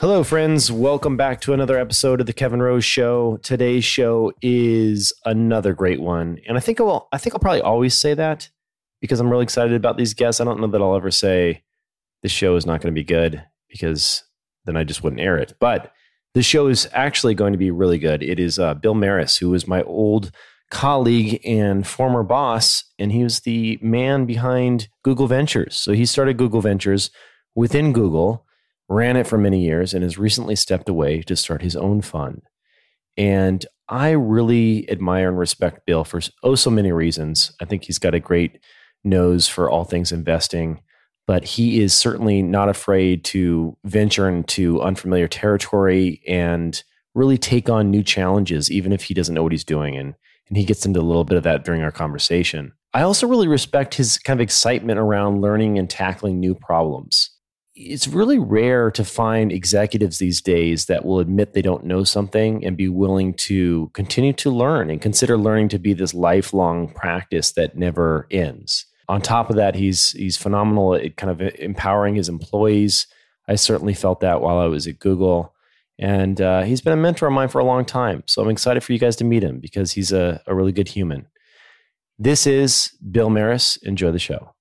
Hello, friends. Welcome back to another episode of the Kevin Rose Show. Today's show is another great one, and I think I'll probably always say that because I'm really excited about these guests. I don't know that I'll ever say this show is not going to be good because then I just wouldn't air it. But the show is actually going to be really good. It is Bill Maris, who is my old colleague and former boss, and he was the man behind Google Ventures. So he started Google Ventures within Google, ran it for many years, and has recently stepped away to start his own fund. And I really admire and respect Bill for so many reasons. I think he's got a great nose for all things investing, but he is certainly not afraid to venture into unfamiliar territory and really take on new challenges, even if he doesn't know what he's doing. And he gets into a little bit of that during our conversation. I also really respect his kind of excitement around learning and tackling new problems. It's really rare to find executives these days that will admit they don't know something and be willing to continue to learn and consider learning to be this lifelong practice that never ends. On top of that, he's phenomenal at kind of empowering his employees. I certainly felt that while I was at Google. And he's been a mentor of mine for a long time. So I'm excited for you guys to meet him because he's a really good human. This is Bill Maris. Enjoy the show.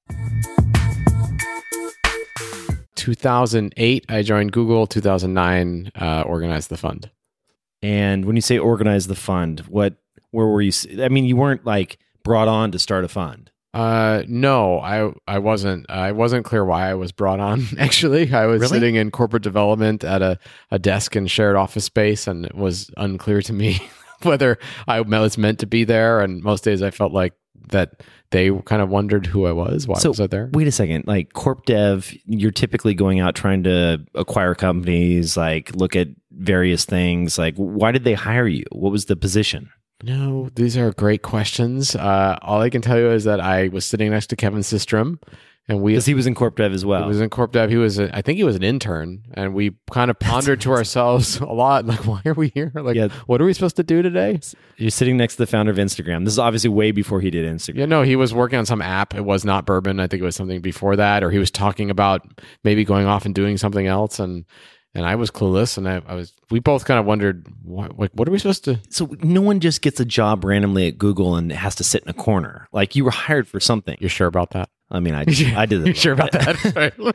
2008, I joined Google. 2009, organized the fund. And when you say organize the fund, where were you? I mean, you weren't like brought on to start a fund. No, I wasn't. I wasn't clear why I was brought on. Actually, I was sitting in corporate development at a desk in shared office space, and it was unclear to me whether I was meant to be there. And most days, I felt like that they kind of wondered who I was. Why was I there? Wait a second. Like corp dev, you're typically going out trying to acquire companies, like look at various things. Like, why did they hire you? What was the position? No, these are great questions. All I can tell you is that I was sitting next to Kevin Systrom, and because he was in corp dev as well. He was in corp dev. I think he was an intern, and we kind of pondered to ourselves a lot, like, why are we here? Like, what are we supposed to do today? You're sitting next to the founder of Instagram. This is obviously way before he did Instagram. Yeah, no, he was working on some app. It was not Bourbon. I think it was something before that, or he was talking about maybe going off and doing something else, and I was clueless, and we both kind of wondered, what are we supposed to? So no one just gets a job randomly at Google and has to sit in a corner. Like, you were hired for something. You're sure about that? I mean, I did it. You're sure about that?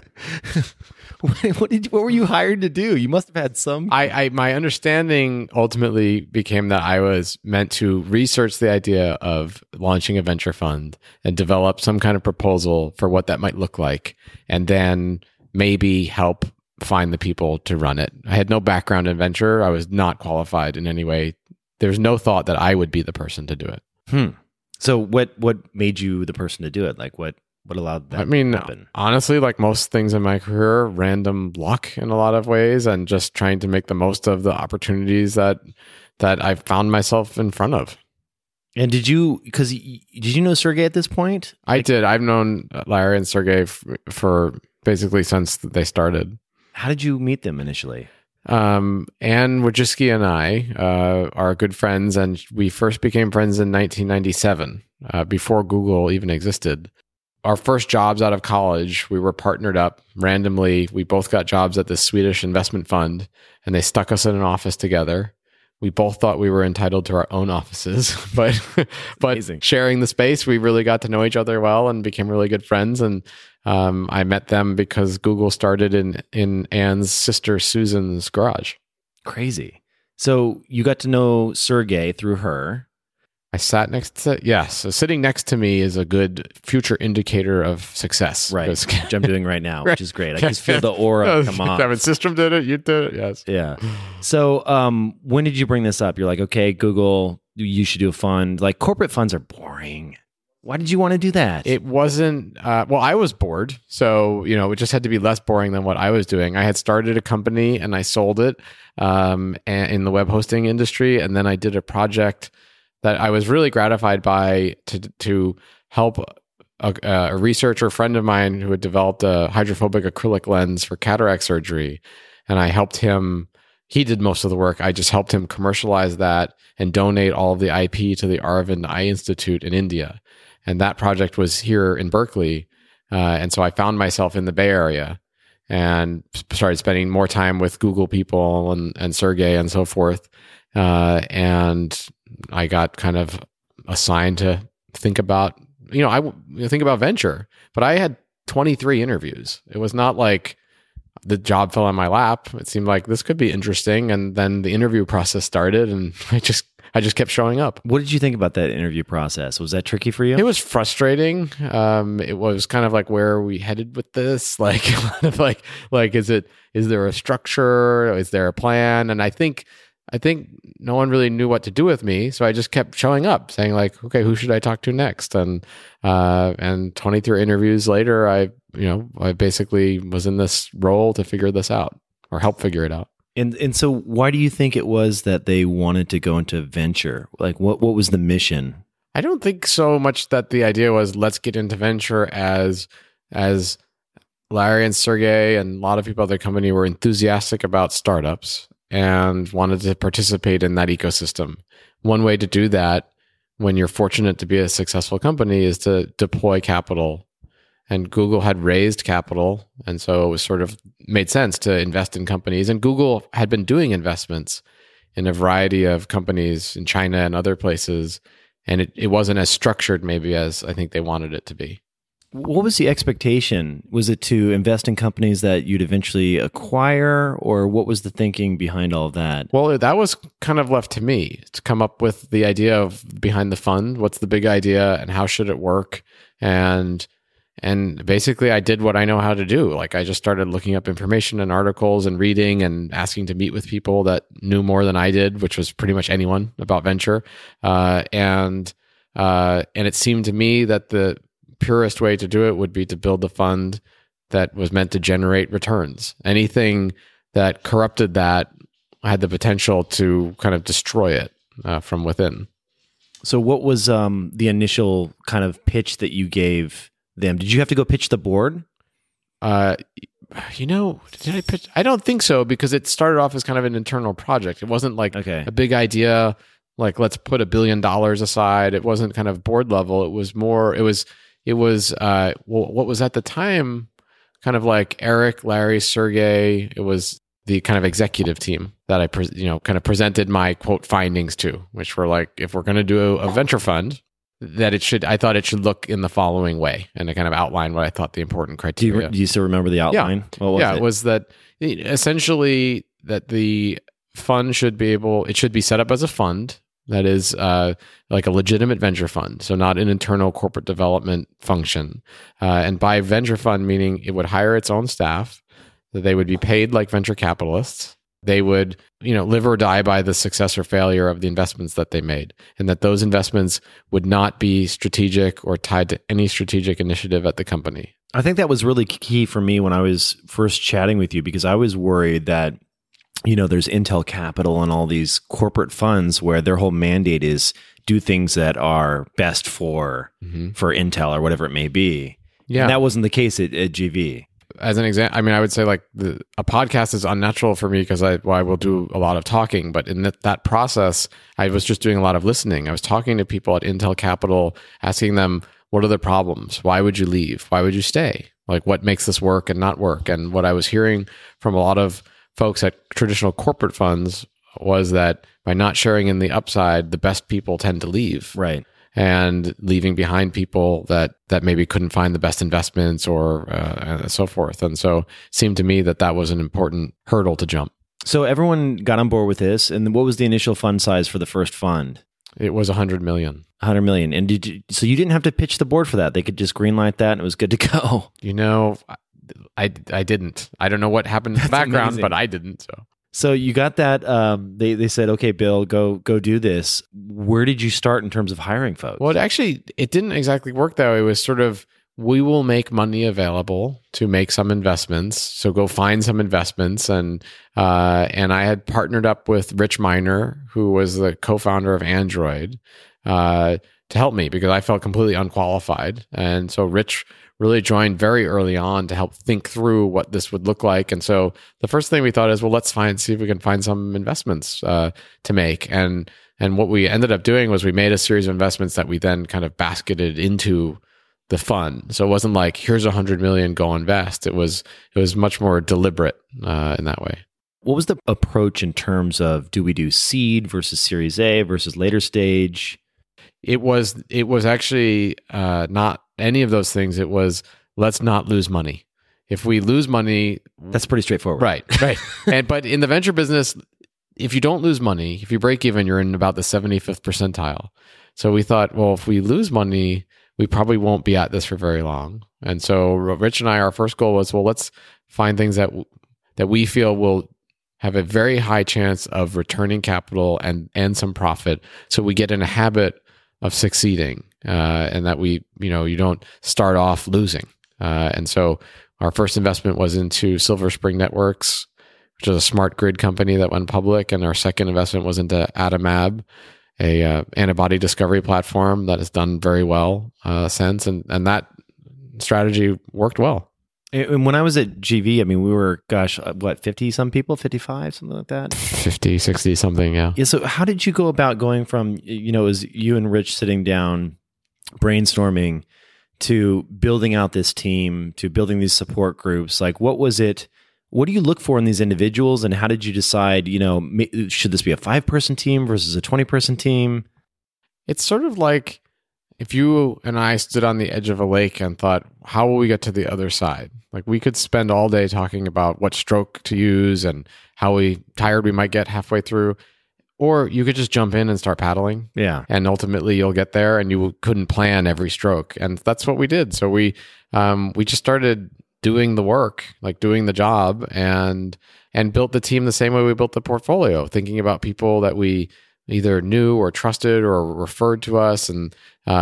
What were you hired to do? You must have had some. My understanding ultimately became that I was meant to research the idea of launching a venture fund and develop some kind of proposal for what that might look like, and then maybe help find the people to run it. I had no background in venture. I was not qualified in any way. There's no thought that I would be the person to do it. So what made you the person to do it? Like what allowed that to happen? Honestly, like most things in my career, random luck in a lot of ways, and just trying to make the most of the opportunities that I found myself in front of. And did you know Sergey at this point? I did. I've known Larry and Sergey for basically since they started. How did you meet them initially? Anne Wojcicki and I are good friends, and we first became friends in 1997, before Google even existed. Our first jobs out of college, we were partnered up randomly. We both got jobs at this Swedish investment fund, and they stuck us in an office together. We both thought we were entitled to our own offices, but sharing the space, we really got to know each other well and became really good friends. And I met them because Google started in Anne's sister Susan's garage. Crazy. So you got to know Sergey through her. I sat next to, yes. So sitting next to me is a good future indicator of success. Right. Which I'm doing right now, which is great. I just feel the aura come on. Kevin Systrom did it. You did it. Yes. Yeah. So when did you bring this up? You're like, okay, Google, you should do a fund. Like, corporate funds are boring. Why did you want to do that? It wasn't, well, I was bored. So, it just had to be less boring than what I was doing. I had started a company and I sold it in the web hosting industry. And then I did a project that I was really gratified by to help a researcher friend of mine who had developed a hydrophobic acrylic lens for cataract surgery. And I helped him. He did most of the work. I just helped him commercialize that and donate all of the IP to the Aravind Eye Institute in India. And that project was here in Berkeley. And so I found myself in the Bay Area. and started spending more time with Google people and Sergey and so forth. And I got kind of assigned to think about, I think about venture, but I had 23 interviews. It was not like the job fell on my lap. It seemed like this could be interesting. And then the interview process started, and I just kept showing up. What did you think about that interview process? Was that tricky for you? It was frustrating. It was kind of like, where are we headed with this? Like, is there a structure? Is there a plan? And I think no one really knew what to do with me, so I just kept showing up, saying like, okay, who should I talk to next? And 23 interviews later, I basically was in this role to figure this out or help figure it out. And so why do you think it was that they wanted to go into venture? Like, what was the mission? I don't think so much that the idea was, let's get into venture, as Larry and Sergey and a lot of people at the company were enthusiastic about startups and wanted to participate in that ecosystem. One way to do that, when you're fortunate to be a successful company, is to deploy capital. And Google had raised capital, and so it was sort of made sense to invest in companies. And Google had been doing investments in a variety of companies in China and other places, and it wasn't as structured maybe as I think they wanted it to be. What was the expectation? Was it to invest in companies that you'd eventually acquire, or what was the thinking behind all of that? Well, that was kind of left to me to come up with the idea of behind the fund. What's the big idea and how should it work? And basically I did what I know how to do. Like, I just started looking up information and articles and reading and asking to meet with people that knew more than I did, which was pretty much anyone about venture. And it seemed to me that the purest way to do it would be to build a fund that was meant to generate returns. Anything that corrupted that had the potential to kind of destroy it from within. So what was the initial kind of pitch that you gave them? Did you have to go pitch the board? Did I pitch? I don't think so, because it started off as kind of an internal project. It wasn't like a big idea, like let's put $1 billion aside. It wasn't kind of board level. It was more, what was at the time kind of like Eric, Larry, Sergey. It was the kind of executive team that I kind of presented my quote findings to, which were like, if we're going to do a venture fund, I thought it should look in the following way, and I kind of outlined what I thought the important criteria. Do you still remember the outline? Yeah. It was that essentially that the fund should be set up as a fund that is like a legitimate venture fund, so not an internal corporate development function. And by venture fund, meaning it would hire its own staff, that they would be paid like venture capitalists. They would, live or die by the success or failure of the investments that they made, and that those investments would not be strategic or tied to any strategic initiative at the company. I think that was really key for me when I was first chatting with you, because I was worried that, there's Intel Capital and all these corporate funds where their whole mandate is do things that are best for Intel or whatever it may be. Yeah. And that wasn't the case at GV. As an example, I would say like a podcast is unnatural for me because I will do a lot of talking. But in that process, I was just doing a lot of listening. I was talking to people at Intel Capital, asking them, what are the problems? Why would you leave? Why would you stay? Like, what makes this work and not work? And what I was hearing from a lot of folks at traditional corporate funds was that by not sharing in the upside, the best people tend to leave. Right. And leaving behind people that maybe couldn't find the best investments or so forth. And so it seemed to me that was an important hurdle to jump. So everyone got on board with this. And what was the initial fund size for the first fund? It was $100 million. $100 million. And so you didn't have to pitch the board for that. They could just greenlight that and it was good to go. I didn't. I don't know what happened in the background, but I didn't. So you got that. They said, okay, Bill, go do this. Where did you start in terms of hiring folks? Well, it didn't exactly work that way. It was sort of, we will make money available to make some investments. So go find some investments. And I had partnered up with Rich Miner, who was the co-founder of Android, to help me because I felt completely unqualified. And so Rich really joined very early on to help think through what this would look like. And so the first thing we thought is, well, let's see if we can find some investments to make. And what we ended up doing was we made a series of investments that we then kind of basketed into the fund. So it wasn't like, here's $100 million, go invest. It was much more deliberate in that way. What was the approach in terms of, do we do seed versus Series A versus later stage? It was actually not any of those things. It was, let's not lose money. If we lose money, that's pretty straightforward. Right. But in the venture business, if you don't lose money, if you break even, you're in about the 75th percentile. So we thought, well, if we lose money, we probably won't be at this for very long. And so Rich and I, our first goal was, well, let's find things that we feel will have a very high chance of returning capital and some profit, so we get in a habit of succeeding, and that we, you don't start off losing. And so our first investment was into Silver Spring Networks, which is a smart grid company that went public, and our second investment was into Adimab, a antibody discovery platform that has done very well since, and that strategy worked well. And when I was at GV, I mean, we were, 50 some people, 55, something like that? 50, 60 something, yeah. Yeah, so how did you go about going from, it was you and Rich sitting down, brainstorming, to building out this team, to building these support groups? Like, what was it? What do you look for in these individuals, and how did you decide, should this be a 5-person team versus a 20-person team? It's sort of like if you and I stood on the edge of a lake and thought, how will we get to the other side? Like, we could spend all day talking about what stroke to use and how tired we might get halfway through. Or you could just jump in and start paddling. Yeah. And ultimately you'll get there, and you couldn't plan every stroke. And that's what we did. So we just started doing the work, like doing the job, and built the team the same way we built the portfolio, thinking about people that we either knew or trusted or referred to us, and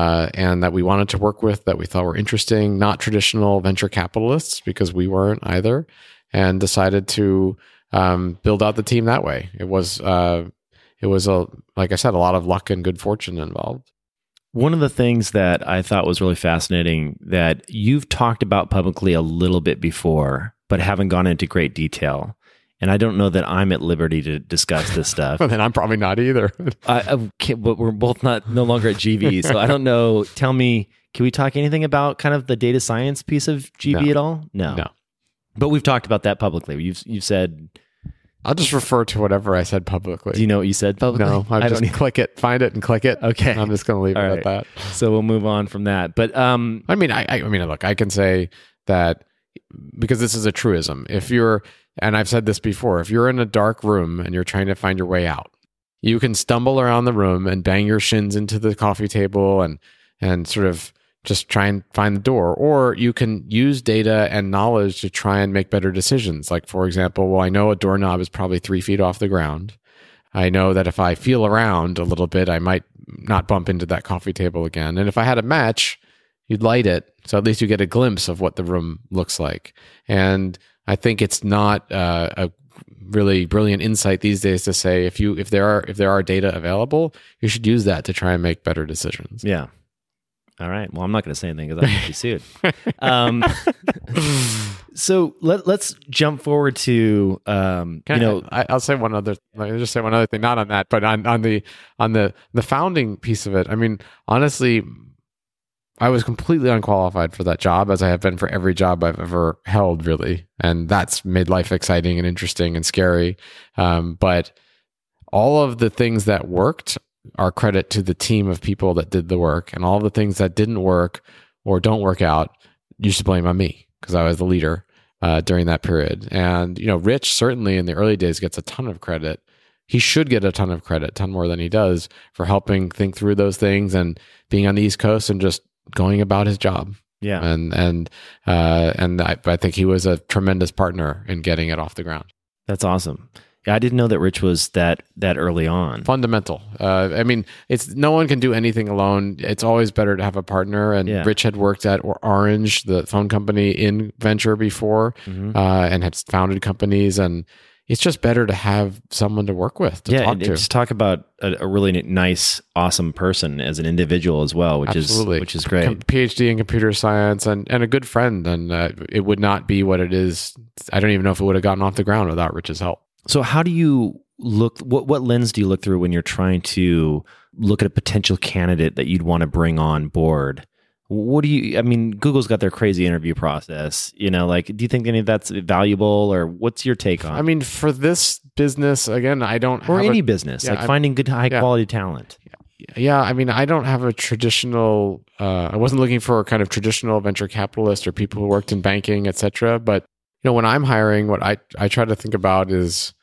that we wanted to work with, that we thought were interesting, not traditional venture capitalists, because we weren't either, and decided to build out the team that way. It was like I said, a lot of luck and good fortune involved. One of the things that I thought was really fascinating that you've talked about publicly a little bit before, but haven't gone into great detail. And I don't know that I'm at liberty to discuss this stuff. Well, then I'm probably not either. But we're both no longer at GV. So I don't know. Tell me, can we talk anything about kind of the data science piece of GV at all? No. But we've talked about that publicly. You've said... I'll just refer to whatever I said publicly. Do you know what you said publicly? No, I just click it, find it, and click it. Okay, I'm just going to leave it at that. So we'll move on from that. But I mean, look, I can say that because this is a truism. If you're, and I've said this before, if you're in a dark room and you're trying to find your way out, you can stumble around the room and bang your shins into the coffee table and sort of just try and find the door. Or you can use data and knowledge to try and make better decisions. Like, for example, well, I know a doorknob is probably 3 feet off the ground. I know that if I feel around a little bit, I might not bump into that coffee table again. And if I had a match, you'd light it, so at least you get a glimpse of what the room looks like. And I think it's not a really brilliant insight these days to say if there are data available, you should use that to try and make better decisions. Yeah. All right. Well, I'm not going to say anything because I might be sued. So let's jump forward to I'll say one other. Let me just say one other thing, not on that, but on the founding piece of it. I mean, honestly, I was completely unqualified for that job, as I have been for every job I've ever held, really, and that's made life exciting and interesting and scary. But all of the things that worked are credit to the team of people that did the work, and all the things that didn't work or don't work out, you should blame on me because I was the leader during that period. And Rich certainly in the early days gets a ton of credit. He should get a ton of credit, ton more than he does, for helping think through those things and being on the East Coast and just going about his job. Yeah, and I think he was a tremendous partner in getting it off the ground. That's awesome. Yeah, I didn't know that Rich was that early on. Fundamental. I mean, no one can do anything alone. It's always better to have a partner. And Rich had worked at Orange, the phone company, in venture before, and had founded companies. And it's just better to have someone to work with, to talk to. Just talk about a really nice, awesome person as an individual as well, which is great. PhD in computer science and a good friend. And it would not be what it is. I don't even know if it would have gotten off the ground without Rich's help. So how do you look, what lens do you look through when you're trying to look at a potential candidate that you'd want to bring on board? What do you, I mean, Google's got their crazy interview process, do you think any of that's valuable, or what's your take on it? I mean, for this business, again, I don't or have any business, finding good, high quality talent. Yeah, I mean, I don't have a traditional, I wasn't looking for a kind of traditional venture capitalist or people who worked in banking, et cetera. But, when I'm hiring, what I try to think about is,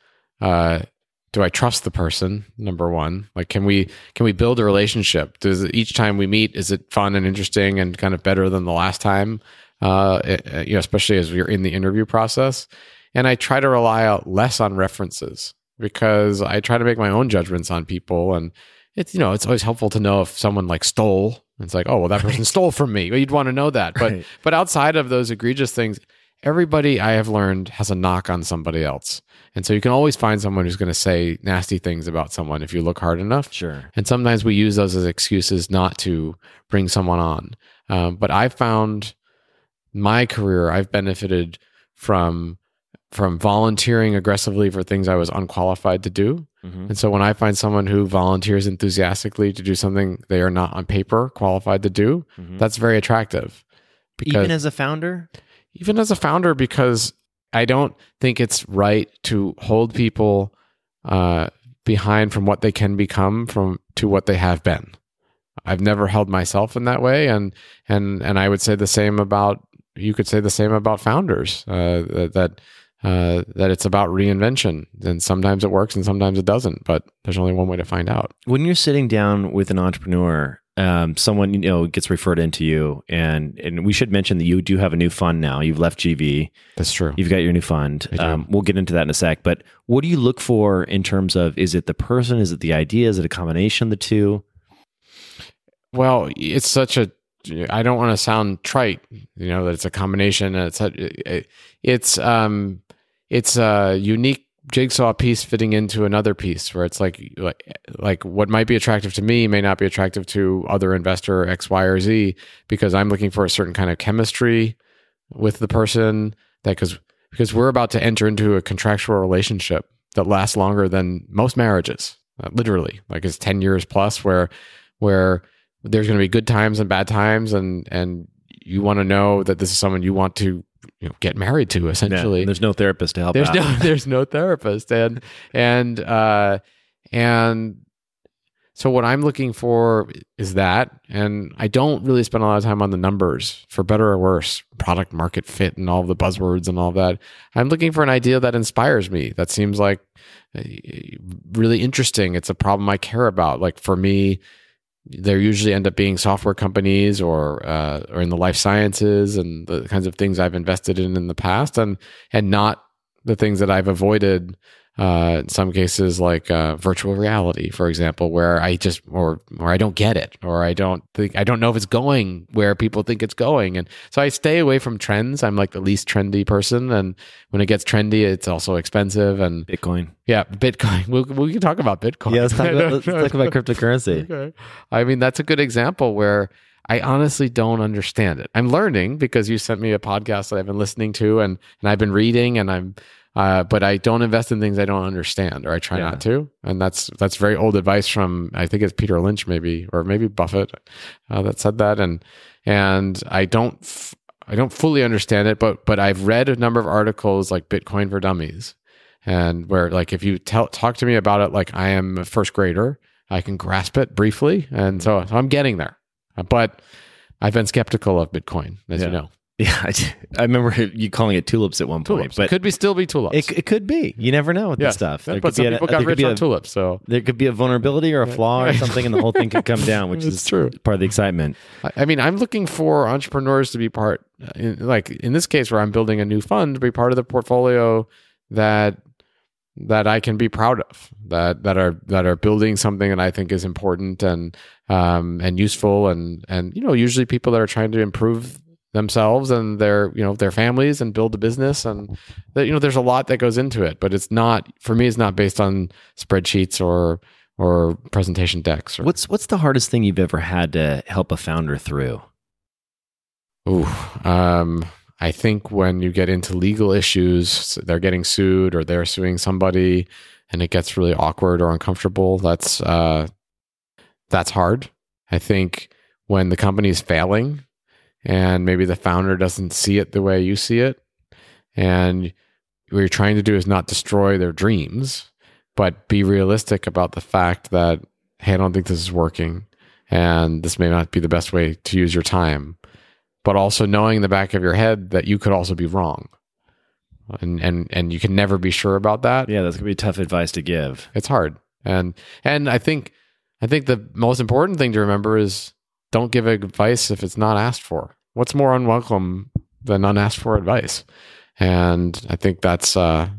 do I trust the person? Number one, like, can we build a relationship? Each time we meet, is it fun and interesting and kind of better than the last time? Especially as we're in the interview process. And I try to rely less on references because I try to make my own judgments on people. And it's always helpful to know if someone like stole. It's like, oh, well, that person stole from me. Well, you'd want to know that. But outside of those egregious things, everybody I have learned has a knock on somebody else. And so you can always find someone who's going to say nasty things about someone if you look hard enough. Sure. And sometimes we use those as excuses not to bring someone on. But I found my career, I've benefited from volunteering aggressively for things I was unqualified to do. Mm-hmm. And so when I find someone who volunteers enthusiastically to do something they are not on paper qualified to do, that's very attractive. Even as a founder? Even as a founder, because I don't think it's right to hold people behind from what they can become to what they have been. I've never held myself in that way, and I would say the same about, you could say the same about founders, that it's about reinvention, and sometimes it works and sometimes it doesn't, but there's only one way to find out. When you're sitting down with an entrepreneur, someone gets referred into you, and we should mention that you do have a new fund now. You've left GV. That's true. You've got your new fund. We'll get into that in a sec. But what do you look for in terms of, is it the person? Is it the idea? Is it a combination of the two? Well, it's I don't want to sound trite, that it's a combination. And it's a unique jigsaw piece fitting into another piece, where it's like what might be attractive to me may not be attractive to other investor X, Y, or Z, because I'm looking for a certain kind of chemistry with the person, because we're about to enter into a contractual relationship that lasts longer than most marriages, literally, like it's 10 years plus, where there's going to be good times and bad times, and you want to know that this is someone you want to get married to, essentially. Yeah, there's no therapist to help out. There's no therapist. And so what I'm looking for is that, and I don't really spend a lot of time on the numbers, for better or worse, product market fit and all the buzzwords and all that. I'm looking for an idea that inspires me, that seems like really interesting. It's a problem I care about. Like for me, there usually end up being software companies or in the life sciences and the kinds of things I've invested in the past, and not the things that I've avoided in some cases, like virtual reality, for example, where I just or I don't get it, or I don't know if it's going where people think it's going, and so I stay away from trends. I'm like the least trendy person, and when it gets trendy, it's also expensive. And Bitcoin, Bitcoin. We can talk about Bitcoin. Yeah, let's talk about cryptocurrency. Okay. I mean, that's a good example where I honestly don't understand it. I'm learning because you sent me a podcast that I've been listening to, and I've been reading, and but I don't invest in things I don't understand, or I try not to. And that's very old advice from, I think it's Peter Lynch, maybe, or maybe Buffett, that said that. And I don't fully understand it, but I've read a number of articles like Bitcoin for Dummies, and where, like, if you talk to me about it like I am a first grader, I can grasp it briefly. And so I'm getting there, but I've been skeptical of Bitcoin, as you know. Yeah, I remember you calling it tulips at one point. But it could still be tulips. It could be. You never know with this stuff. But some people got rich on tulips. So there could be a vulnerability or a flaw or something, and the whole thing could come down, which is true. Part of the excitement. I mean, I'm looking for entrepreneurs to be part, like in this case where I'm building a new fund, to be part of the portfolio that I can be proud of, that are building something that I think is important and useful, and usually people that are trying to improve themselves and their families and build a business, and there's a lot that goes into it, but it's not based on spreadsheets or presentation decks. What's the hardest thing you've ever had to help a founder through? I think when you get into legal issues, they're getting sued or they're suing somebody, and it gets really awkward or uncomfortable. That's hard. I think when the company is failing, and maybe the founder doesn't see it the way you see it. And what you're trying to do is not destroy their dreams, but be realistic about the fact that, hey, I don't think this is working, and this may not be the best way to use your time. But also knowing in the back of your head that you could also be wrong. And you can never be sure about that. Yeah, that's gonna be tough advice to give. It's hard. And I think the most important thing to remember is don't give advice if it's not asked for. What's more unwelcome than unasked for advice? And I think that's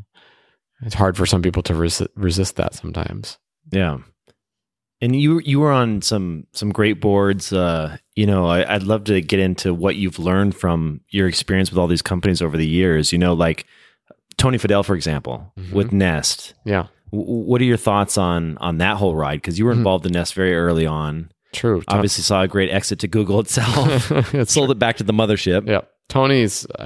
it's hard for some people to resist that sometimes. Yeah. And you were on some great boards. I'd love to get into what you've learned from your experience with all these companies over the years. Like Tony Fadell, for example, with Nest. Yeah. What are your thoughts on that whole ride? Because you were involved in Nest very early on. True. Obviously saw a great exit to Google itself. Sold it back to the mothership. Yeah. Tony,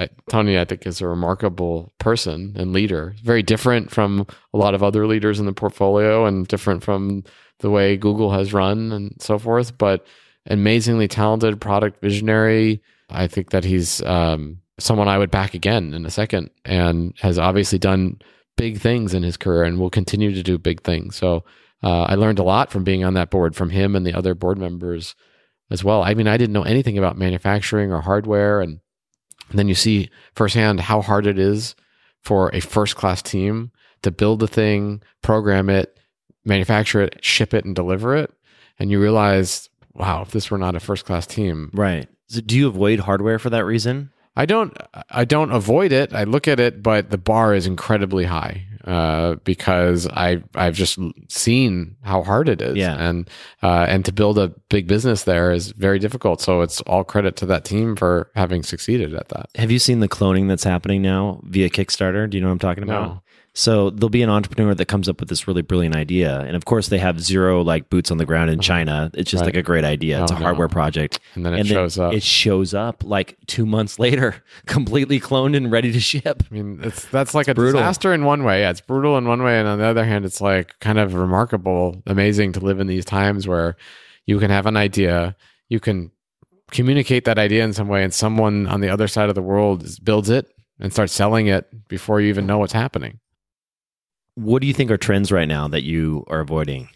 I think, is a remarkable person and leader. Very different from a lot of other leaders in the portfolio and different from the way Google has run and so forth, but amazingly talented product visionary. I think that he's someone I would back again in a second, and has obviously done big things in his career and will continue to do big things. So I learned a lot from being on that board from him and the other board members as well. I mean, I didn't know anything about manufacturing or hardware, and then you see firsthand how hard it is for a first-class team to build the thing, program it, manufacture it, ship it, and deliver it. And you realize, wow, if this were not a first-class team. Right. So do you avoid hardware for that reason? I don't avoid it. I look at it, but the bar is incredibly high because I've just seen how hard it is. Yeah. And to build a big business there is very difficult. So it's all credit to that team for having succeeded at that. Have you seen the cloning that's happening now via Kickstarter? Do you know what I'm talking about? No. So there'll be an entrepreneur that comes up with this really brilliant idea. And of course, they have zero boots on the ground in China. It's just like a great idea. It's a hardware project. And then it shows up. It shows up like 2 months later, completely cloned and ready to ship. I mean, that's like a disaster in one way. Yeah, it's brutal in one way. And on the other hand, it's like kind of remarkable, amazing to live in these times where you can have an idea, you can communicate that idea in some way, and someone on the other side of the world builds it and starts selling it before you even know what's happening. What do you think are trends right now that you are avoiding?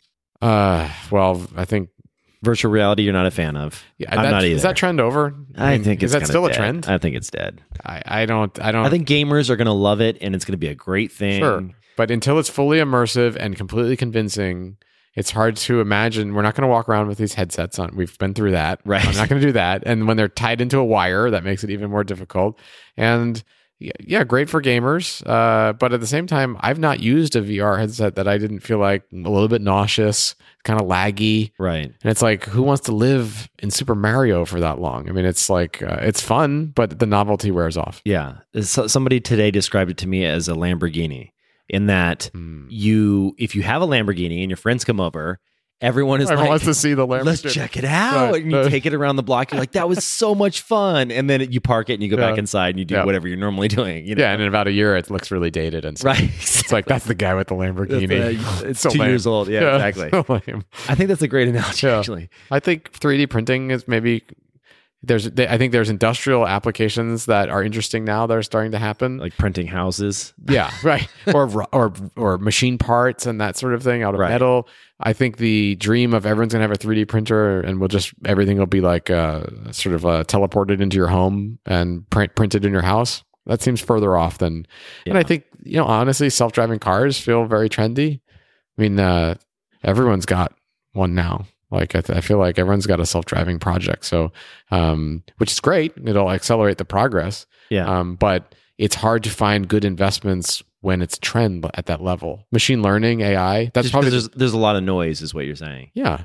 Well, I think virtual reality you're not a fan of. Yeah, I'm not either. Is that trend over? I think it's is that still dead. a trend? I think it's dead. I don't. I think gamers are going to love it, and it's going to be a great thing. Sure, but until it's fully immersive and completely convincing, it's hard to imagine. We're not going to walk around with these headsets on. We've been through that. Right. I'm not going to do that. And when they're tied into a wire, that makes it even more difficult. And yeah, great for gamers. But at the same time, I've not used a VR headset that I didn't feel like a little bit nauseous, kind of laggy. Right. And it's like, who wants to live in Super Mario for that long? I mean, it's like, it's fun, but the novelty wears off. Yeah. Somebody today described it to me as a Lamborghini, in that if you have a Lamborghini and your friends come over, everyone wants to see the Lamborghini. Let's check it out. Right. And you take it around the block. You're like, that was so much fun. And then you park it and you go back inside and you do whatever you're normally doing. You know? Yeah, and in about a year, it looks really dated and stuff. Right. It's like, that's the guy with the Lamborghini. It's so 2 years old. Yeah, exactly. So lame. I think that's a great analogy, actually. I think 3D printing is maybe... I think there's industrial applications that are interesting now that are starting to happen, like printing houses. Yeah, right. or machine parts and that sort of thing out of metal. I think the dream of everyone's gonna have a 3D printer and everything will be like sort of teleported into your home and printed in your house. That seems further off than. Yeah. And I think honestly, self-driving cars feel very trendy. I mean, everyone's got one now. Like I feel like everyone's got a self-driving project, so which is great. It'll accelerate the progress. Yeah. But it's hard to find good investments when it's trend at that level. Machine learning, AI. That's probably there's a lot of noise, is what you're saying. Yeah,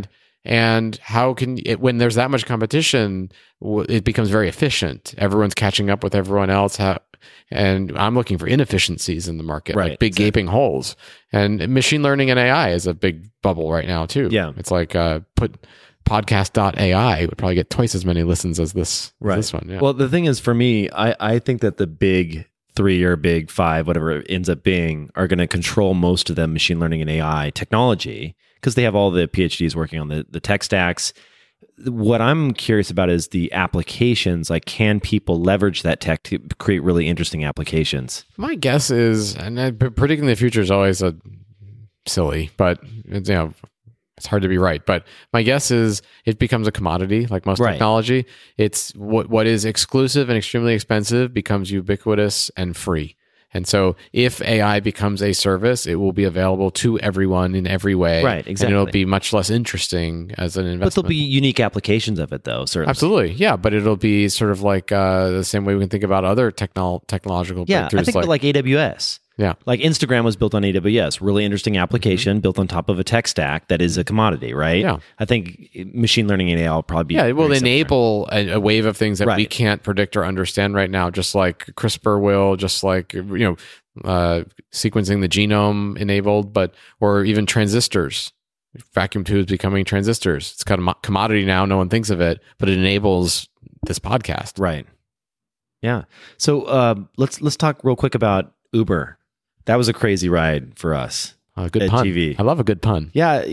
and how can it, when there's that much competition, it becomes very efficient. Everyone's catching up with everyone else. And I'm looking for inefficiencies in the market, like big gaping holes. And machine learning and AI is a big bubble right now too. Yeah. It's like put podcast.ai would probably get twice as many listens as this one. Yeah. Well, the thing is, for me, I think that the big 3 or big 5, whatever it ends up being, are going to control most of the machine learning and AI technology, because they have all the PhDs working on the tech stacks. What I'm curious about is the applications. Like, can people leverage that tech to create really interesting applications? My guess is, and predicting the future is always silly, but it's, it's hard to be right. But my guess is it becomes a commodity, like most technology. It's what is exclusive and extremely expensive becomes ubiquitous and free. And so if AI becomes a service, it will be available to everyone in every way. Right, exactly. And it'll be much less interesting as an investment. But there'll be unique applications of it, though, certainly. Absolutely, yeah. But it'll be sort of like the same way we can think about other technological breakthroughs. I think like AWS. Yeah. Like Instagram was built on AWS, really interesting application built on top of a tech stack that is a commodity, right? Yeah. I think machine learning and AI will probably be. Yeah, it will enable a wave of things that we can't predict or understand right now, just like CRISPR will, just like, sequencing the genome enabled, or even transistors. Vacuum tubes becoming transistors. It's kind of commodity now. No one thinks of it, but it enables this podcast. Right. Yeah. So let's talk real quick about Uber. That was a crazy ride for us. Good pun. TV. I love a good pun. Yeah.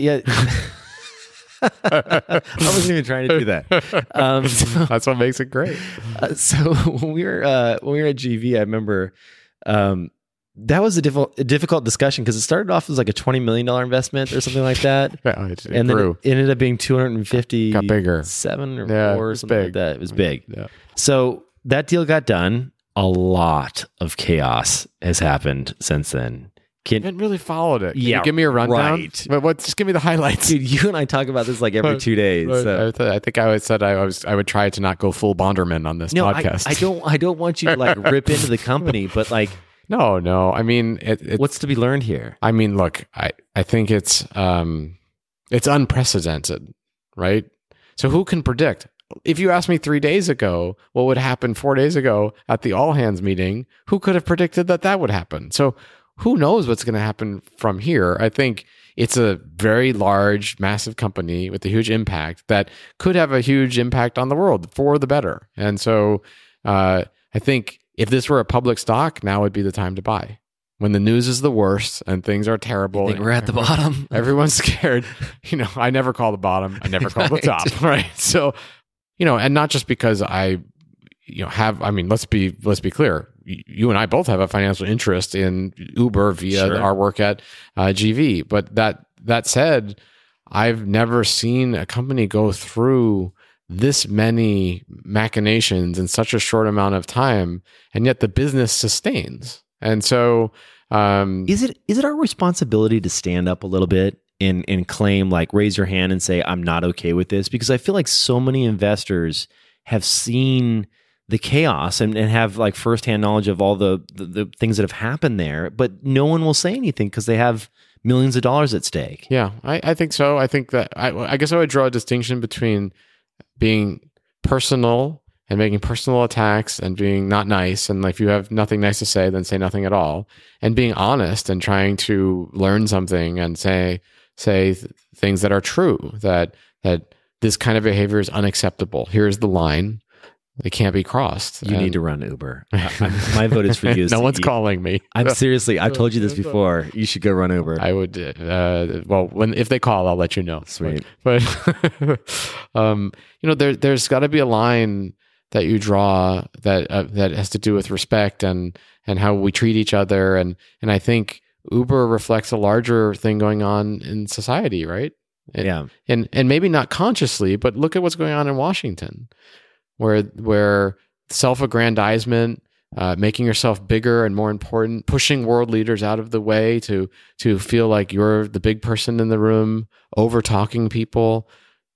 I wasn't even trying to do that. That's what makes it great. So when we were at GV, I remember that was a difficult discussion because it started off as like a $20 million investment or something like that, and then it ended up being 250. Got bigger, 7 or 4 or something big. like that. It was big. Yeah. So that deal got done. A lot of chaos has happened since then. I haven't really followed it. Can you give me a rundown? Right. Just give me the highlights. Dude, you and I talk about this like every 2 days. So. I think I always said I would try to not go full Bonderman on this podcast. I don't want you to like rip into the company, but like no. I mean, what's to be learned here? I mean, look, I think it's unprecedented, right? So who can predict? If you asked me 3 days ago what would happen 4 days ago at the all hands meeting, who could have predicted that would happen? So who knows what's going to happen from here? I think it's a very large, massive company with a huge impact that could have a huge impact on the world for the better. And so I think if this were a public stock, now would be the time to buy. When the news is the worst and things are terrible. I think we're at the bottom. Everyone's scared. I never call the bottom. I never call the top. Right. So, and not just because I, let's be clear. You and I both have a financial interest in Uber via our work at GV. But that said, I've never seen a company go through this many machinations in such a short amount of time, and yet the business sustains. And so, is it our responsibility to stand up a little bit and claim, like, raise your hand and say, I'm not okay with this? Because I feel like so many investors have seen the chaos and have like firsthand knowledge of all the things that have happened there, but no one will say anything because they have millions of dollars at stake. Yeah, I think so. I think that I guess I would draw a distinction between being personal and making personal attacks and being not nice. And like, if you have nothing nice to say, then say nothing at all. And being honest and trying to learn something and say things that are true, that this kind of behavior is unacceptable. Here's the line. It can't be crossed. You need to run Uber. My vote is for you. No one's calling me. I'm seriously, I've told you this before. You should go run Uber. I would, if they call, I'll let you know. Sweet. But there's got to be a line that you draw that has to do with respect and how we treat each other. And I think Uber reflects a larger thing going on in society, right? Yeah. And maybe not consciously, but look at what's going on in Washington, where self-aggrandizement, making yourself bigger and more important, pushing world leaders out of the way to feel like you're the big person in the room, over-talking people.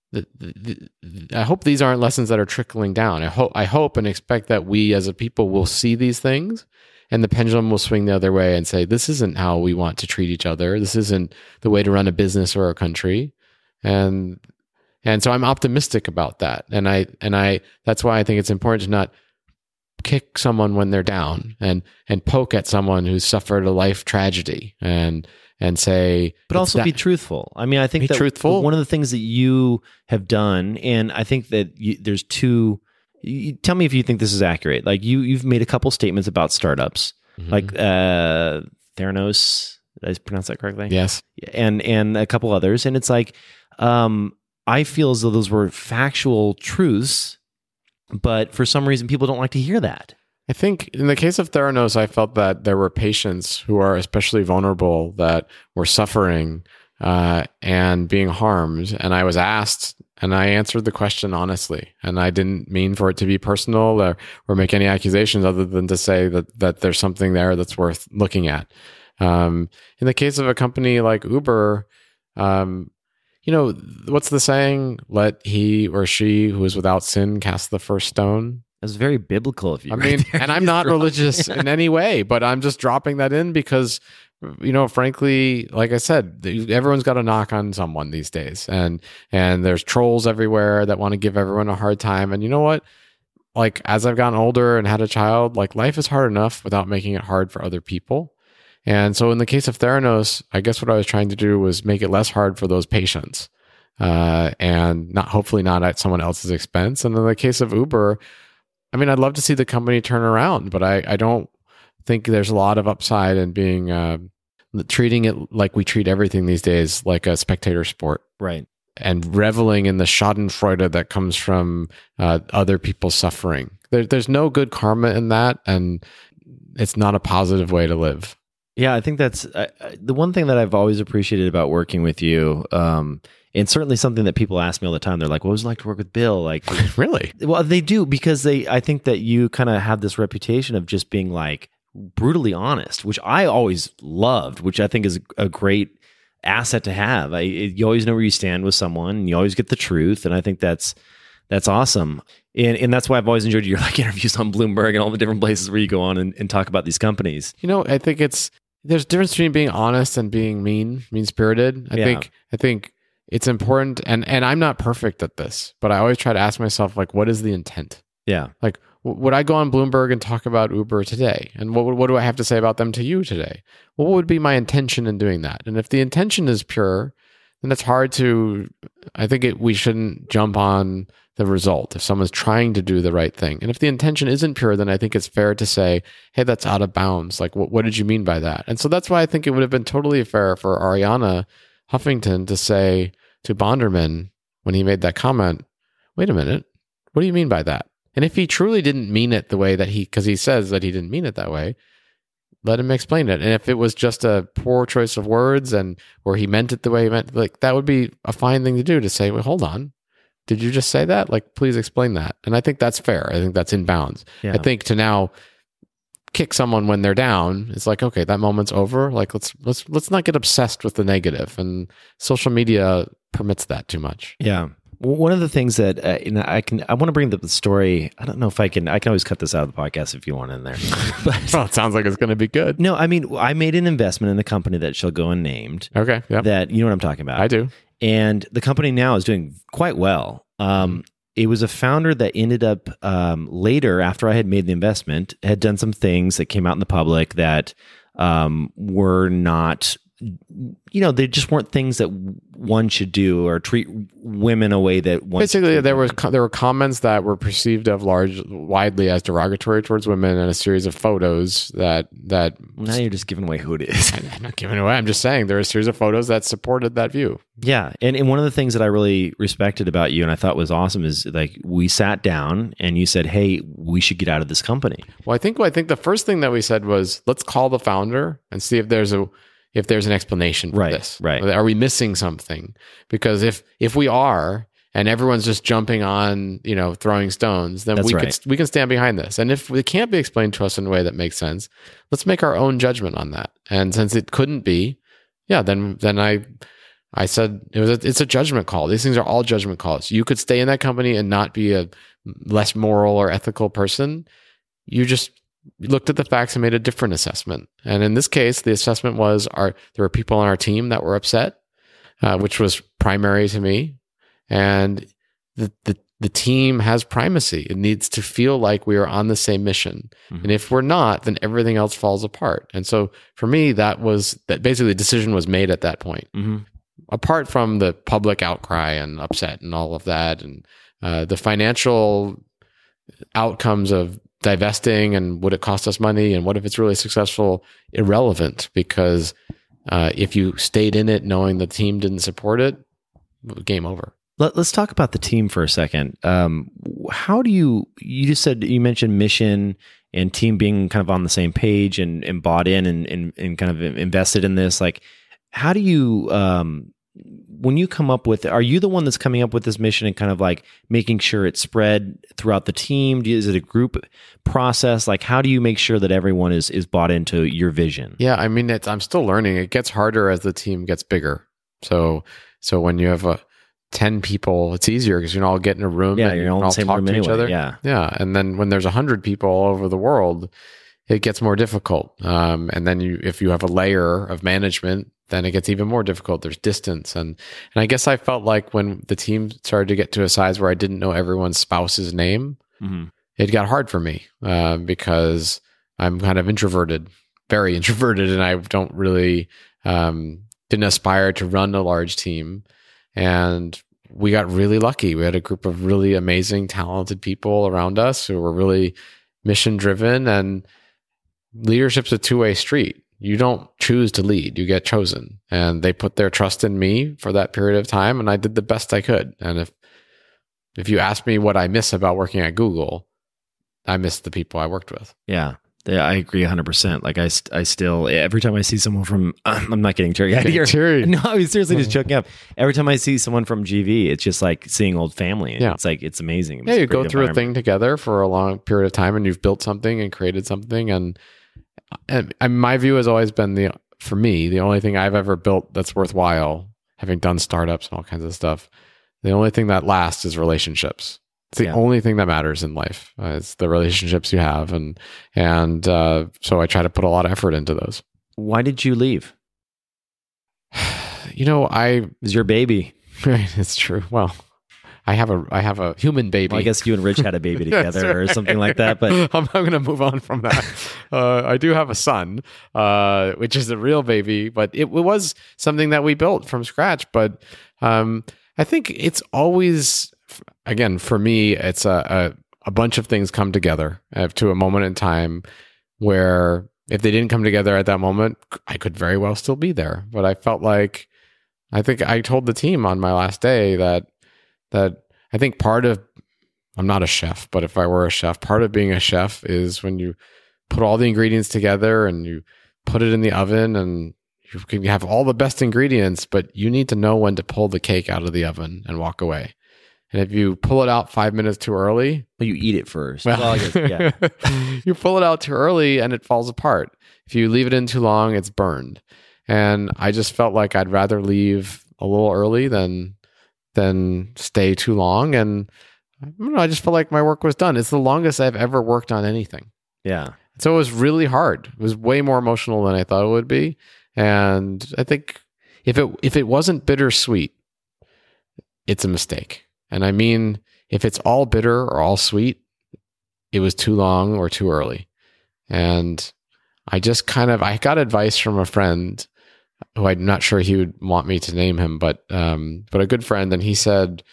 I hope these aren't lessons that are trickling down. I hope and expect that we as a people will see these things and the pendulum will swing the other way and say, this isn't how we want to treat each other. This isn't the way to run a business or a country. And so I'm optimistic about that. And I that's why I think it's important to not kick someone when they're down and poke at someone who's suffered a life tragedy and say, but also be truthful. I mean, I think that truthful. One of the things that you have done, and I think that there's two. Tell me if you think this is accurate. Like you've made a couple statements about startups, like Theranos. Did I pronounce that correctly? Yes. And a couple others, and it's like, I feel as though those were factual truths, but for some reason people don't like to hear that. I think in the case of Theranos, I felt that there were patients who are especially vulnerable that were suffering and being harmed. And I was asked, and I answered the question honestly. And I didn't mean for it to be personal or make any accusations other than to say that there's something there that's worth looking at. In the case of a company like Uber, what's the saying? Let he or she who is without sin cast the first stone. That's very biblical of you. I mean, and I'm not religious in any way, but I'm just dropping that in because, frankly, like I said, everyone's got a knock on someone these days, and there's trolls everywhere that want to give everyone a hard time. And you know what? Like, as I've gotten older and had a child, like, life is hard enough without making it hard for other people. And so in the case of Theranos, I guess what I was trying to do was make it less hard for those patients, and hopefully not at someone else's expense. And in the case of Uber, I mean, I'd love to see the company turn around, but I don't think there's a lot of upside in being treating it like we treat everything these days, like a spectator sport. Right. And reveling in the schadenfreude that comes from other people's suffering. There's no good karma in that, and it's not a positive way to live. Yeah, I think that's the one thing that I've always appreciated about working with you. And certainly something that people ask me all the time. They're like, what was it like to work with Bill? Like, really? Well, they do, because I think that you kind of have this reputation of just being like brutally honest, which I always loved, which I think is a great asset to have. You always know where you stand with someone, and you always get the truth. And I think that's awesome. And that's why I've always enjoyed your interviews on Bloomberg and all the different places where you go on and talk about these companies. I think there's a difference between being honest and being mean-spirited. I think it's important, and I'm not perfect at this, but I always try to ask myself, like, what is the intent? Yeah. Like, would I go on Bloomberg and talk about Uber today? And what do I have to say about them to you today? What would be my intention in doing that? And if the intention is pure, then it's hard to, I think we shouldn't jump on the result if someone's trying to do the right thing. And if the intention isn't pure, then I think it's fair to say, hey, that's out of bounds. Like, what did you mean by that? And so that's why I think it would have been totally fair for Arianna Huffington to say to Bonderman when he made that comment, wait a minute, what do you mean by that? And if he truly didn't mean it the way that because he says that he didn't mean it that way, let him explain it. And if it was just a poor choice of words or he meant it the way he meant, like, that would be a fine thing to do, to say, well, hold on, did you just say that? Like, please explain that. And I think that's fair. I think that's in bounds. Yeah. I think to now kick someone when they're down, it's like, okay, that moment's over. Like, let's not get obsessed with the negative. And social media permits that too much. Yeah. One of the things that I want to bring up the story. I don't know if I can always cut this out of the podcast if you want in there. But, well, it sounds like it's going to be good. No, I mean, I made an investment in a company that shall go unnamed. Okay. Yep. That, you know what I'm talking about. I do. And the company now is doing quite well. It was a founder that ended up later, after I had made the investment, had done some things that came out in the public that were not, they just weren't things that one should do, or treat women a way that one basically there were comments that were perceived of widely as derogatory towards women, and a series of photos that now you're just giving away who it is. I'm not giving away. I'm just saying there are a series of photos that supported that view. Yeah, and one of the things that I really respected about you and I thought was awesome is, like, we sat down and you said, hey, we should get out of this company. Well, I think the first thing that we said was, let's call the founder and see if there's an explanation for this. Right. Are we missing something? Because if we are, and everyone's just jumping on, throwing stones, then we can stand behind this. And if it can't be explained to us in a way that makes sense, let's make our own judgment on that. And since it couldn't be, then I said it's a judgment call. These things are all judgment calls. You could stay in that company and not be a less moral or ethical person. You just looked at the facts and made a different assessment. And in this case, the assessment was there were people on our team that were upset, which was primary to me. And the team has primacy. It needs to feel like we are on the same mission. Mm-hmm. And if we're not, then everything else falls apart. And so for me, that basically the decision was made at that point. Mm-hmm. Apart from the public outcry and upset and all of that, and the financial outcomes of divesting and would it cost us money and what if it's really successful, irrelevant, because if you stayed in it knowing the team didn't support it, game over. Let's talk about the team for a second. How do you just said, you mentioned mission and team being kind of on the same page and bought in and kind of invested in this. Like, how do you, when you come up with, are you the one that's coming up with this mission and kind of like making sure it's spread throughout the team? Is it a group process? Like, how do you make sure that everyone is bought into your vision? Yeah, I mean, I'm still learning. It gets harder as the team gets bigger. So when you have 10 people, it's easier because you can all get in a room and you're all in the same room to anyway. each other. Yeah. And then when there's 100 people all over the world, it gets more difficult. And then if you have a layer of management, then it gets even more difficult. There's distance. And I guess I felt like when the team started to get to a size where I didn't know everyone's spouse's name, it got hard for me because I'm kind of introverted, very introverted, and I don't really didn't aspire to run a large team. And we got really lucky. We had a group of really amazing, talented people around us who were really mission driven, and leadership's a two-way street. You don't choose to lead, you get chosen. And they put their trust in me for that period of time, and I did the best I could. And if you ask me what I miss about working at Google, I miss the people I worked with. Yeah. I agree 100%. Like I still, every time I see someone from, I'm not getting teary-eyed here. No, I was seriously just choking up. Every time I see someone from GV, it's just like seeing old family. Yeah. It's like, it's amazing. You go through a thing together for a long period of time, and you've built something and created something. And my view has always been for me, the only thing I've ever built that's worthwhile, having done startups and all kinds of stuff, the only thing that lasts is relationships. It's the only thing that matters in life. It's the relationships you have. And so I try to put a lot of effort into those. Why did you leave? It was your baby. Right, it's true. Well, I have a human baby. Well, I guess you and Rich had a baby together or something like that. But I'm going to move on from that. I do have a son, which is a real baby, but it was something that we built from scratch. But I think it's always, again, for me, it's a bunch of things come together to a moment in time where if they didn't come together at that moment, I could very well still be there. But I felt like, I think I told the team on my last day that I think I'm not a chef, but if I were a chef, part of being a chef is when you put all the ingredients together and you put it in the oven, and you can have all the best ingredients, but you need to know when to pull the cake out of the oven and walk away. And if you pull it out 5 minutes too early, you eat it first. Well, I guess, yeah. You pull it out too early and it falls apart. If you leave it in too long, it's burned. And I just felt like I'd rather leave a little early than stay too long. And I just felt like my work was done. It's the longest I've ever worked on anything. Yeah. So it was really hard. It was way more emotional than I thought it would be. And I think if it wasn't bittersweet, it's a mistake. And I mean, if it's all bitter or all sweet, it was too long or too early. And I just I got advice from a friend who I'm not sure he would want me to name him, but a good friend. And he said,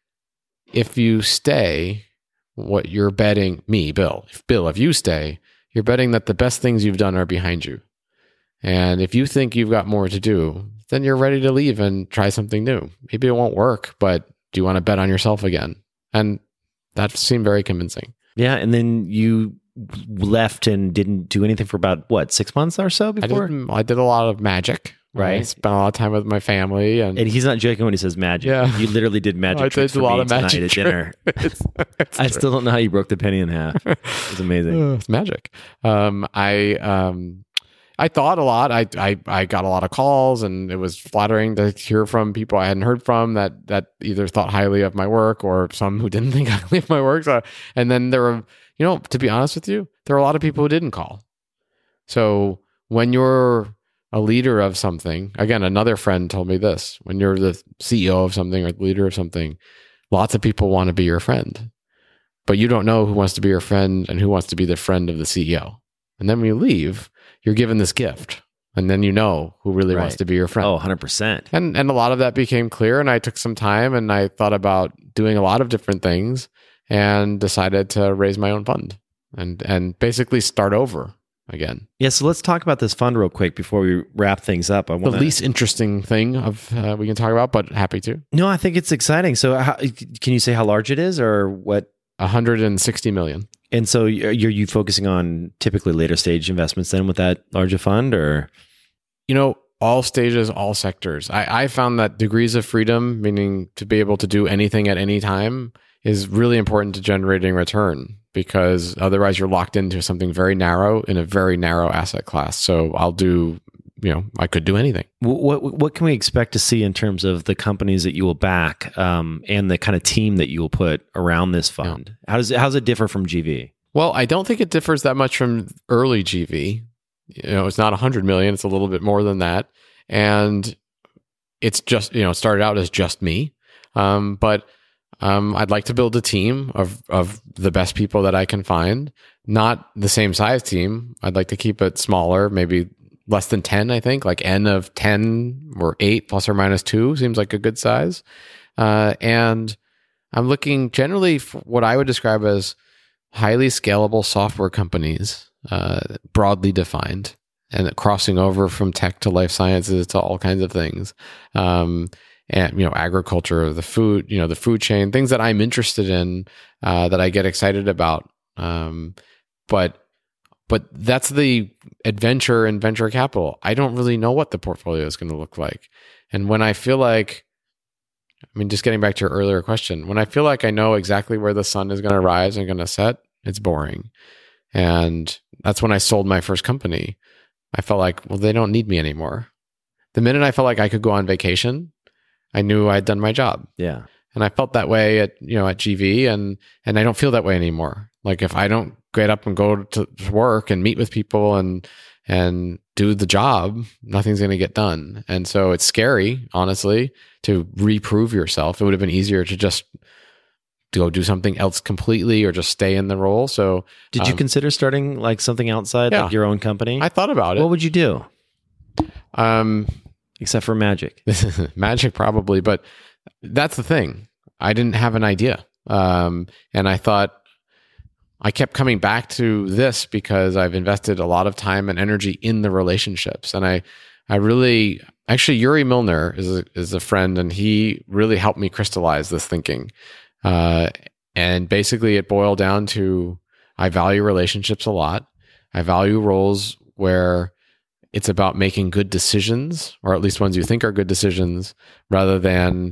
if you stay, what you're betting, Bill, if you stay, you're betting that the best things you've done are behind you. And if you think you've got more to do, then you're ready to leave and try something new. Maybe it won't work, but do you want to bet on yourself again? And that seemed very convincing. Yeah. And then you left and didn't do anything for about 6 months or so before? I did a lot of magic. Right. I spent a lot of time with my family. And he's not joking when he says magic. Yeah. You literally did magic tricks for me tonight at dinner. I still don't know how you broke the penny in half. It was amazing. It's magic. I thought a lot. I got a lot of calls, and it was flattering to hear from people I hadn't heard from that either thought highly of my work or some who didn't think highly of my work. So, and then there were, to be honest with you, there were a lot of people who didn't call. So when you're a leader of something, again, another friend told me this, when you're the CEO of something or the leader of something, lots of people want to be your friend, but you don't know who wants to be your friend and who wants to be the friend of the CEO. And then when you leave, you're given this gift, and then you know who really wants to be your friend. Oh, 100%. And a lot of that became clear, and I took some time and I thought about doing a lot of different things and decided to raise my own fund and basically start over again. Yeah, so let's talk about this fund real quick before we wrap things up. The least interesting thing of we can talk about, but happy to. No, I think it's exciting. So can you say how large it is or what? 160 million. And so you focusing on typically later stage investments then with that larger fund, or? All stages, all sectors. I found that degrees of freedom, meaning to be able to do anything at any time, is really important to generating return, because otherwise you're locked into something very narrow in a very narrow asset class. So I'll do, I could do anything. What can we expect to see in terms of the companies that you will back and the kind of team that you will put around this fund? Yeah. How does it differ from GV? Well, I don't think it differs that much from early GV. It's not 100 million. It's a little bit more than that. And it's just, it started out as just me. But I'd like to build a team of the best people that I can find, not the same size team. I'd like to keep it smaller, maybe less than 10, I think, like N of 10 or 8 plus or minus 2 seems like a good size. And I'm looking generally for what I would describe as highly scalable software companies, broadly defined, and crossing over from tech to life sciences to all kinds of things. And, agriculture, the food chain, things that I'm interested in, that I get excited about. But that's the adventure in venture capital. I don't really know what the portfolio is going to look like. And when I feel like, just getting back to your earlier question, when I feel like I know exactly where the sun is going to rise and going to set, it's boring. And that's when I sold my first company. I felt like, well, they don't need me anymore. The minute I felt like I could go on vacation, I knew I'd done my job. Yeah. And I felt that way at GV, and I don't feel that way anymore. Like if I don't get up and go to work and meet with people and do the job, nothing's going to get done. And so it's scary, honestly, to reprove yourself. It would have been easier to just go do something else completely or just stay in the role. So did you consider starting like something outside like your own company? I thought about it. What would you do? Except for magic. Magic probably, but that's the thing. I didn't have an idea. And I thought I kept coming back to this because I've invested a lot of time and energy in the relationships. And I really, actually, Yuri Milner is a friend, and he really helped me crystallize this thinking. And basically it boiled down to, I value relationships a lot. I value roles where it's about making good decisions, or at least ones you think are good decisions, rather than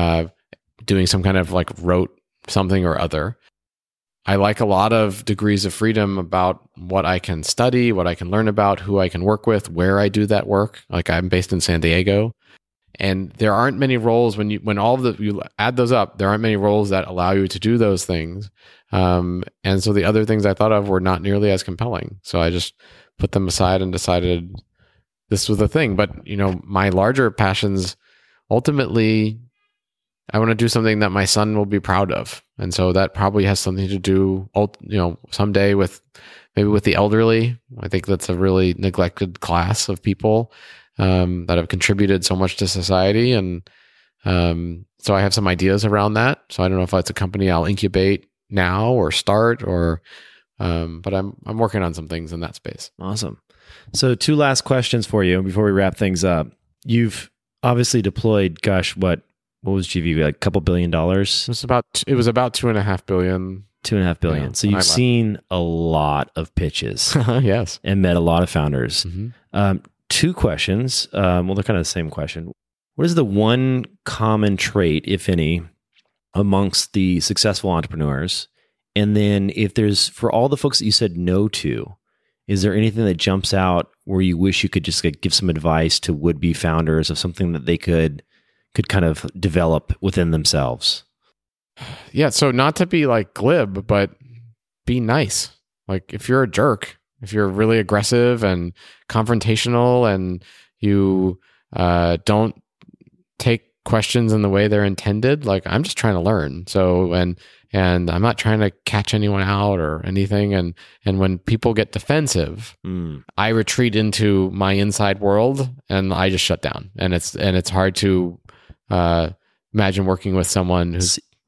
doing some kind of like rote something or other. I like a lot of degrees of freedom about what I can study, what I can learn about, who I can work with, where I do that work. Like I'm based in San Diego. And there aren't many roles when all of you add those up, there aren't many roles that allow you to do those things. And so the other things I thought of were not nearly as compelling. So I just put them aside and decided this was the thing. But, my larger passions, ultimately, I want to do something that my son will be proud of. And so that probably has something to do, someday with the elderly. I think that's a really neglected class of people that have contributed so much to society. And so I have some ideas around that. So I don't know if that's a company I'll incubate now or start, or but I'm working on some things in that space. Awesome. So 2 last questions for you before we wrap things up. You've obviously deployed, what was GV, like a couple $1 billion? It was about $2.5 billion. $2.5 billion. Yeah, so you've seen a lot of pitches. Yes. And met a lot of founders. Mm-hmm. 2 questions. Well, they're kind of the same question. What is the one common trait, if any, amongst the successful entrepreneurs? And then if there's, for all the folks that you said no to, is there anything that jumps out where you wish you could just give some advice to would-be founders of something that they could kind of develop within themselves? Yeah. So not to be like glib, but be nice. Like if you're a jerk, if you're really aggressive and confrontational and you don't take questions in the way they're intended, like I'm just trying to learn. So, and I'm not trying to catch anyone out or anything. And when people get defensive, I retreat into my inside world and I just shut down. And it's hard to imagine working with someone who's...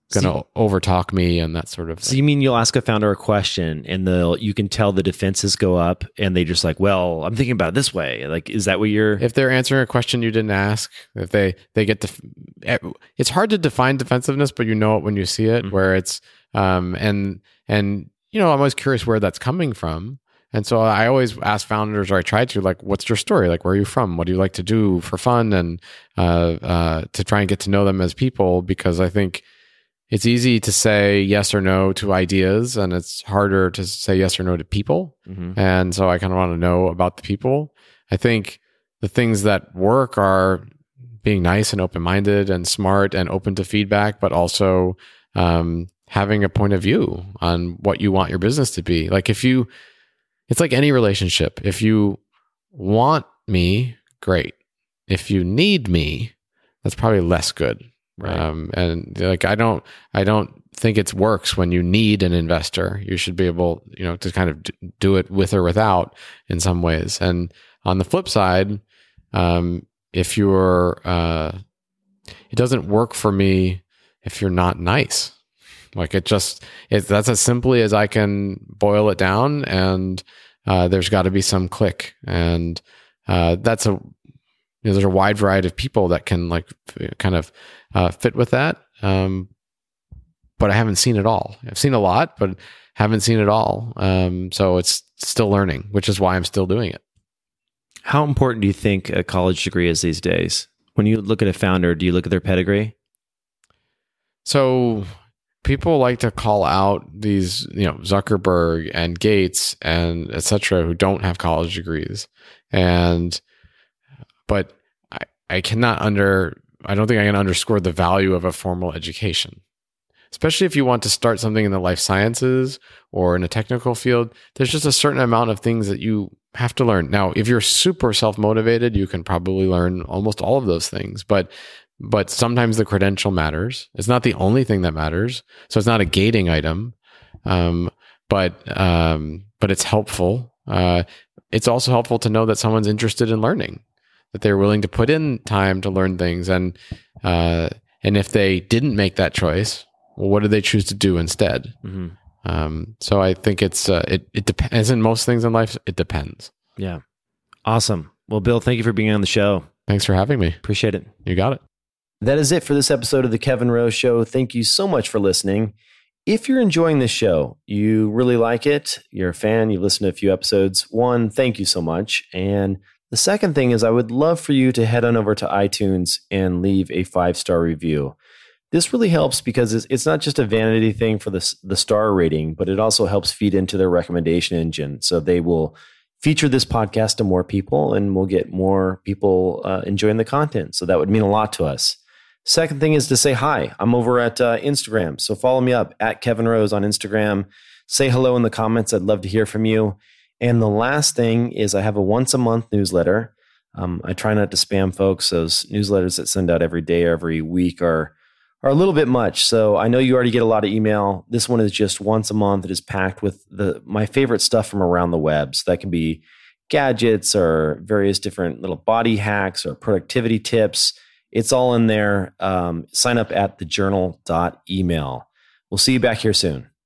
going to overtalk me and that sort of thing. So you mean you'll ask a founder a question and you can tell the defenses go up and they just like, well, I'm thinking about it this way. Like, is that what if they're answering a question you didn't ask, if they get to, it's hard to define defensiveness, but you know it when you see it, where it's, and I'm always curious where that's coming from. And so I always ask founders, or I try to, like, what's your story? Like, where are you from? What do you like to do for fun? And to try and get to know them as people, because I think it's easy to say yes or no to ideas, and it's harder to say yes or no to people. And so I kind of want to know about the people. I think the things that work are being nice and open-minded and smart and open to feedback, but also having a point of view on what you want your business to be. Like, it's like any relationship. If you want me, great. If you need me, that's probably less good. Right. And like, I don't think it works when you need an investor. You should be able, to kind of do it with or without in some ways. And on the flip side, if you're, it doesn't work for me if you're not nice. Like, that's as simply as I can boil it down. And there's got to be some click. And there's a wide variety of people that can, like, kind of fit with that. But I haven't seen it all. I've seen a lot, but haven't seen it all. So it's still learning, which is why I'm still doing it. How important do you think a college degree is these days? When you look at a founder, do you look at their pedigree? So people like to call out these, Zuckerberg and Gates and et cetera, who don't have college degrees. But I don't think I can underscore the value of a formal education, especially if you want to start something in the life sciences or in a technical field. There's just a certain amount of things that you have to learn. Now, if you're super self-motivated, you can probably learn almost all of those things, but sometimes the credential matters. It's not the only thing that matters. So it's not a gating item. But it's helpful. It's also helpful to know that someone's interested in learning, that they're willing to put in time to learn things. And if they didn't make that choice, well, what do they choose to do instead? So I think it depends. As in most things in life, it depends. Yeah. Awesome. Well, Bill, thank you for being on the show. Thanks for having me. Appreciate it. You got it. That is it for this episode of The Kevin Rose Show. Thank you so much for listening. If you're enjoying this show, you really like it, you're a fan, you've listened to a few episodes, one, thank you so much. And the second thing is I would love for you to head on over to iTunes and leave a 5-star review. This really helps because it's not just a vanity thing for the star rating, but it also helps feed into their recommendation engine. So they will feature this podcast to more people and we'll get more people enjoying the content. So that would mean a lot to us. Second thing is to say hi. I'm over at Instagram. So follow me up at Kevin Rose on Instagram. Say hello in the comments. I'd love to hear from you. And the last thing is I have a once a month newsletter. I try not to spam folks. Those newsletters that send out every day or every week are a little bit much. So I know you already get a lot of email. This one is just once a month. It is packed with my favorite stuff from around the web. So that can be gadgets or various different little body hacks or productivity tips. It's all in there. Sign up at thejournal.email. We'll see you back here soon.